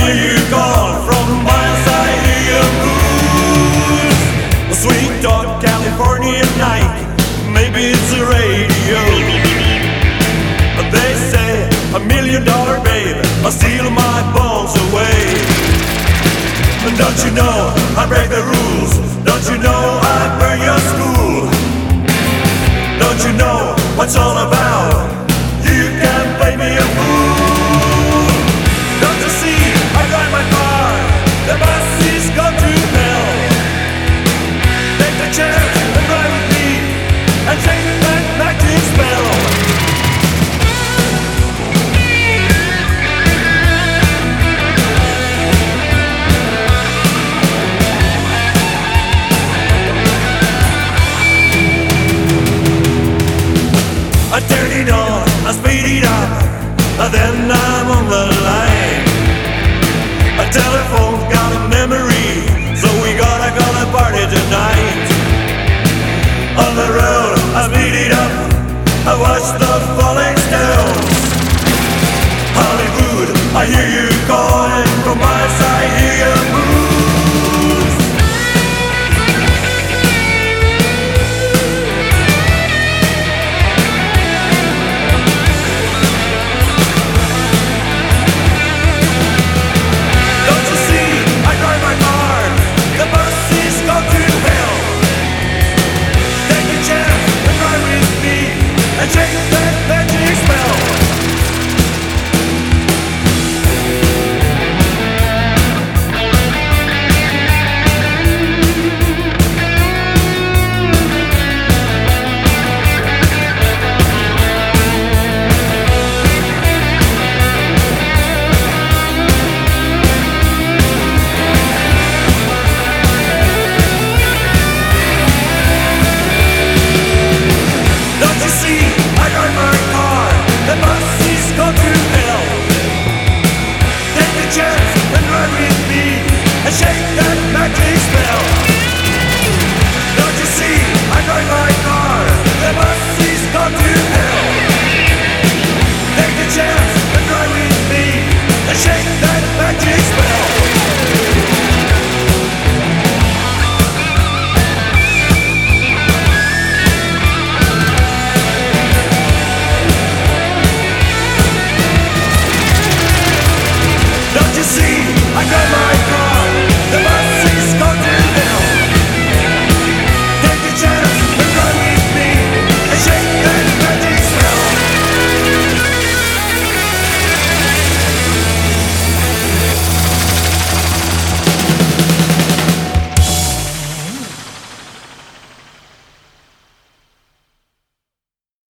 hear you calling from my side of your blues. Sweet talk California night, maybe it's the radio. They say $1,000,000 baby, I'll steal my bones away. Don't you know I break the rules? Don't you know I burn your school? Don't you know what's all about?